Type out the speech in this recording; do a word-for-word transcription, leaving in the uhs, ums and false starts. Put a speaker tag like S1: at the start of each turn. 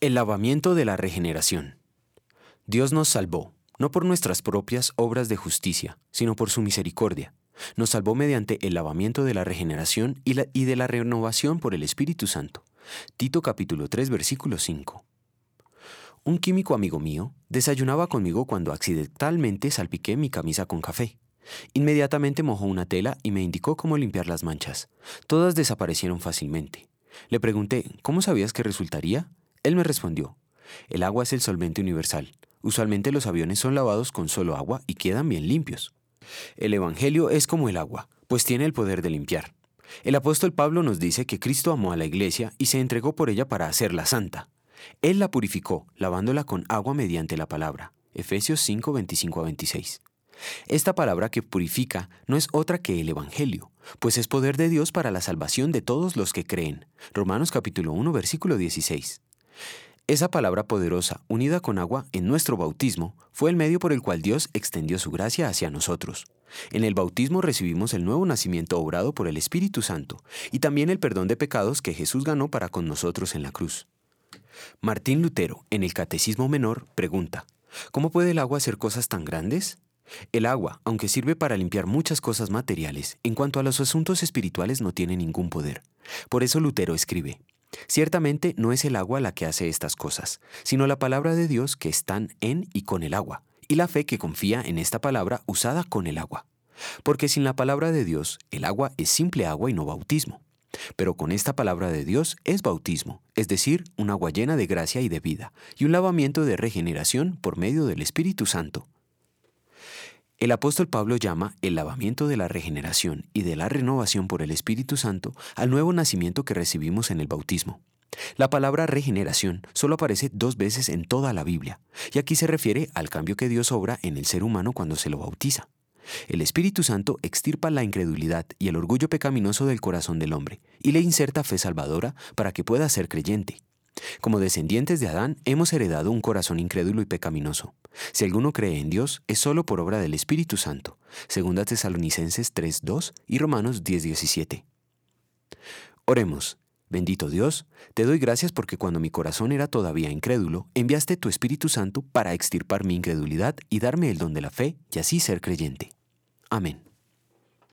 S1: El lavamiento de la regeneración. Dios nos salvó, no por nuestras propias obras de justicia, sino por su misericordia. Nos salvó mediante el lavamiento de la regeneración y, la, y de la renovación por el Espíritu Santo. Tito capítulo tres, versículo cinco. Un químico amigo mío desayunaba conmigo cuando accidentalmente salpiqué mi camisa con café. Inmediatamente mojó una tela y me indicó cómo limpiar las manchas. Todas desaparecieron fácilmente. Le pregunté, ¿cómo sabías que resultaría? Él me respondió, el agua es el solvente universal. Usualmente los aviones son lavados con solo agua y quedan bien limpios. El Evangelio es como el agua, pues tiene el poder de limpiar. El apóstol Pablo nos dice que Cristo amó a la iglesia y se entregó por ella para hacerla santa. Él la purificó, lavándola con agua mediante la palabra. Efesios cinco, veinticinco a veintiséis. Esta palabra que purifica no es otra que el Evangelio, pues es poder de Dios para la salvación de todos los que creen. Romanos capítulo uno, versículo dieciséis. Esa palabra poderosa, unida con agua en nuestro bautismo, fue el medio por el cual Dios extendió su gracia hacia nosotros. En el bautismo recibimos el nuevo nacimiento obrado por el Espíritu Santo y también el perdón de pecados que Jesús ganó para con nosotros en la cruz. Martín Lutero, en el Catecismo Menor, pregunta, ¿cómo puede el agua hacer cosas tan grandes? El agua, aunque sirve para limpiar muchas cosas materiales, en cuanto a los asuntos espirituales no tiene ningún poder. Por eso Lutero escribe, ciertamente no es el agua la que hace estas cosas, sino la palabra de Dios que están en y con el agua, y la fe que confía en esta palabra usada con el agua. Porque sin la palabra de Dios, el agua es simple agua y no bautismo. Pero con esta palabra de Dios es bautismo, es decir, un agua llena de gracia y de vida, y un lavamiento de regeneración por medio del Espíritu Santo. El apóstol Pablo llama el lavamiento de la regeneración y de la renovación por el Espíritu Santo al nuevo nacimiento que recibimos en el bautismo. La palabra regeneración solo aparece dos veces en toda la Biblia, y aquí se refiere al cambio que Dios obra en el ser humano cuando se lo bautiza. El Espíritu Santo extirpa la incredulidad y el orgullo pecaminoso del corazón del hombre y le inserta fe salvadora para que pueda ser creyente. Como descendientes de Adán, hemos heredado un corazón incrédulo y pecaminoso. Si alguno cree en Dios, es solo por obra del Espíritu Santo. Segunda Tesalonicenses tres, dos y Romanos diez, diecisiete. Oremos. Bendito Dios, te doy gracias porque cuando mi corazón era todavía incrédulo, enviaste tu Espíritu Santo para extirpar mi incredulidad y darme el don de la fe y así ser creyente. Amén.